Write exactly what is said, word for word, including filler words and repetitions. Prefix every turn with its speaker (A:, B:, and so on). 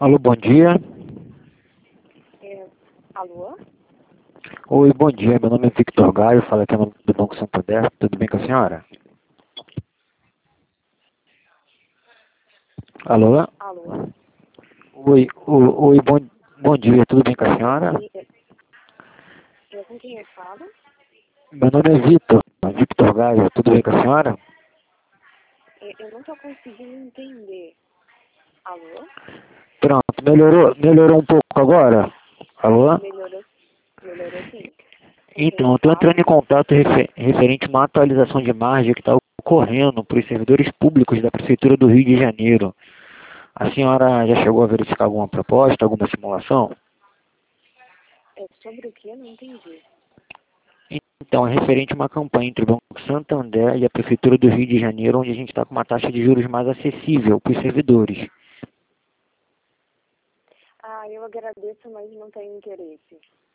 A: Alô, bom dia.
B: É, alô?
A: Oi, bom dia. Meu nome é Victor Gaio, falo aqui no- do Banco Santander. Tudo bem com a senhora? Alô?
B: Alô?
A: Oi, o- oi, bom, bom dia. Tudo bem com a senhora?
B: É, é com quem eu falo?
A: Meu nome é Victor, Victor Gaio. Tudo bem com a senhora?
B: É, eu não estou conseguindo entender. Alô?
A: Pronto, melhorou, melhorou um pouco agora? Alô?
B: Melhorou, melhorou sim. Com quem
A: Então,
B: eu
A: eu estou
B: falo?
A: entrando em contato refer- referente a uma atualização de margem que está ocorrendo para os servidores públicos da Prefeitura do Rio de Janeiro. A senhora já chegou a verificar alguma proposta, alguma simulação?
B: É sobre o que? Eu não entendi.
A: Então, é referente a uma campanha entre o Banco Santander e a Prefeitura do Rio de Janeiro, onde a gente está com uma taxa de juros mais acessível para os servidores.
B: Ah, eu agradeço, mas não tenho interesse.